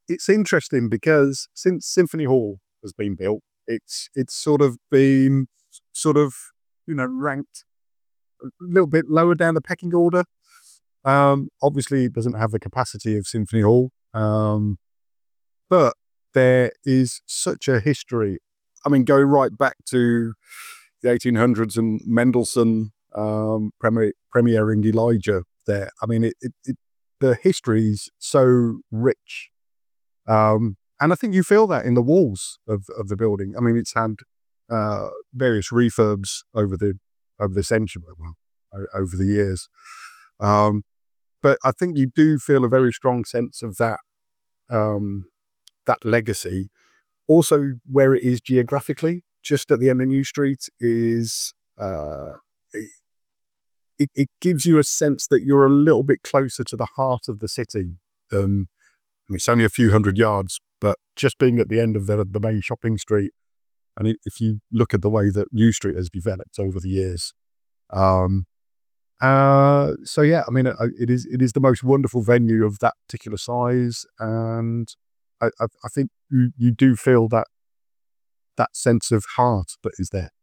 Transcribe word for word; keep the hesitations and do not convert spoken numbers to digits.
it's interesting because since Symphony Hall has been built, it's it's sort of been sort of you know ranked a little bit lower down the pecking order. Um, obviously, it doesn't have the capacity of Symphony Hall, um, but there is such a history. I mean, going right back to the eighteen hundreds and Mendelssohn um, premier, premiering Elijah there. I mean, it, it, it the history is so rich. Um, and I think you feel that in the walls of, of the building. I mean, it's had uh, various refurbs over the over the century, well, o- over the years. Um, but I think you do feel a very strong sense of that um, that legacy. Also, where it is geographically, just at the end of New Street, is uh, it, it gives you a sense that you're a little bit closer to the heart of the city than I mean, it's only a few hundred yards, but just being at the end of the, the main shopping street, and i- if you look at the way that New Street has developed over the years, um, uh, so yeah, I mean, it, it is it is the most wonderful venue of that particular size, and I, I, I think you, you do feel that that sense of heart that is there.